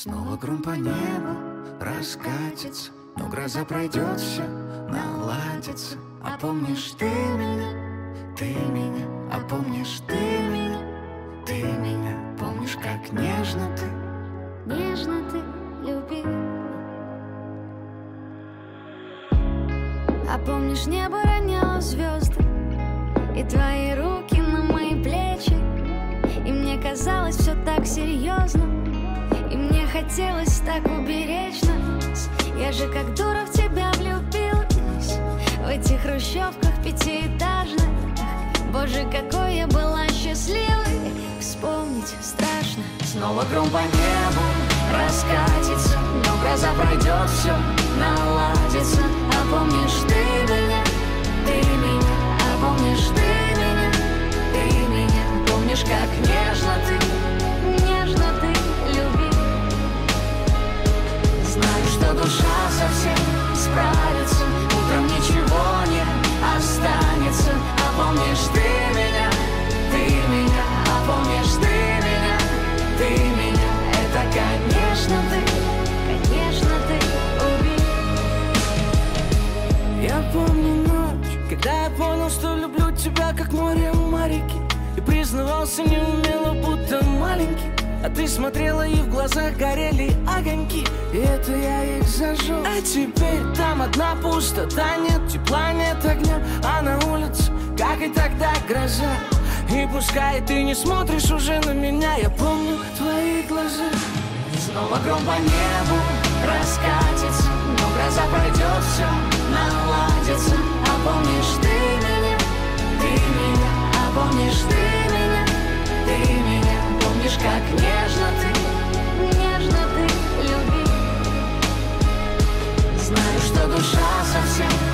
Снова гром по небу раскатится, но гроза пройдет, все наладится. А помнишь ты меня, а помнишь ты меня, помнишь, как нежно ты любил. А помнишь, небо роняло звезды и твои руки на мои плечи, и мне казалось все так серьезно, и мне хотелось так уберечь нас. Я же как дура в тебя влюбилась, в этих хрущевках пятиэтажных. Боже, какой я была счастливой, вспомнить страшно. Снова гром по небу раскатится, но гроза пройдет, все наладится. А помнишь ты меня, а помнишь ты меня, помнишь, как нежно ты любил. Знаю, что душа совсем справится, утром ничего не останется. А помнишь ты меня, а помнишь ты меня, это, конечно, ты убил. Я помню ночь, когда я понял, что люблю тебя, как море у Марики, и признавался неумело, будто маленький. А ты смотрела, и в глазах горели огоньки, и это я их зажег. А теперь там одна пустота, нет тепла, нет огня, а на улице, как и тогда, гроза. И пускай ты не смотришь уже на меня, я помню твои глаза. Снова гром по небу раскатится, но гроза пройдет, все наладится. А помнишь ты меня, а помнишь ты меня, помнишь, как нежно ты любил. Знаю, что душа совсем